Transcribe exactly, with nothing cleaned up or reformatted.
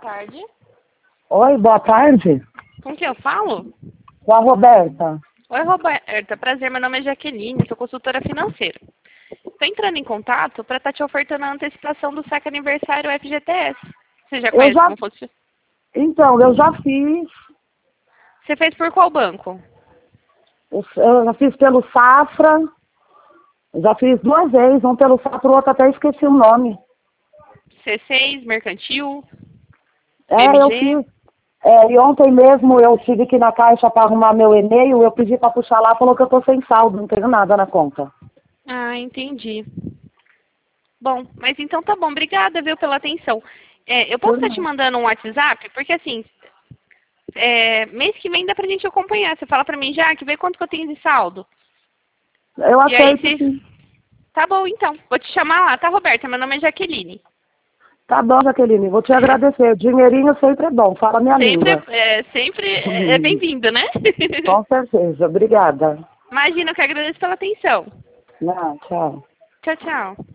tarde. Oi, boa tarde. Com quem eu falo? Com a Roberta. Oi, Roberta. Prazer, meu nome é Jaqueline, sou consultora financeira. Estou entrando em contato para estar te ofertando a antecipação do saque aniversário F G T S. Você já Eu conhece já... como funciona? Então, eu já fiz. Você fez por qual banco? Eu eu já fiz pelo Safra. Eu já fiz duas vezes, um pelo Safra, o outro até esqueci o nome. C seis, Mercantil, É, eu B M G? fiz. É, e ontem mesmo eu tive que ir na caixa para arrumar meu e-mail, eu pedi para puxar lá, falou que eu tô sem saldo, não tenho nada na conta. Ah, entendi. Bom, mas então tá bom. Obrigada, viu, pela atenção. É, eu posso Por estar te nada. mandando um WhatsApp? Porque assim, é, mês que vem dá pra gente acompanhar. Você fala pra mim, já que vê quanto que eu tenho de saldo. Eu E aí, aceito se... sim. Tá bom, então. Vou te chamar lá, tá, Roberta? Meu nome é Jaqueline. Tá bom, Jaqueline, vou te agradecer. Dinheirinho sempre é bom, fala minha Sempre, língua. é, sempre é bem-vindo, né? Com certeza, obrigada. Imagina, eu que agradeço pela atenção. Não, tchau. Tchau, tchau.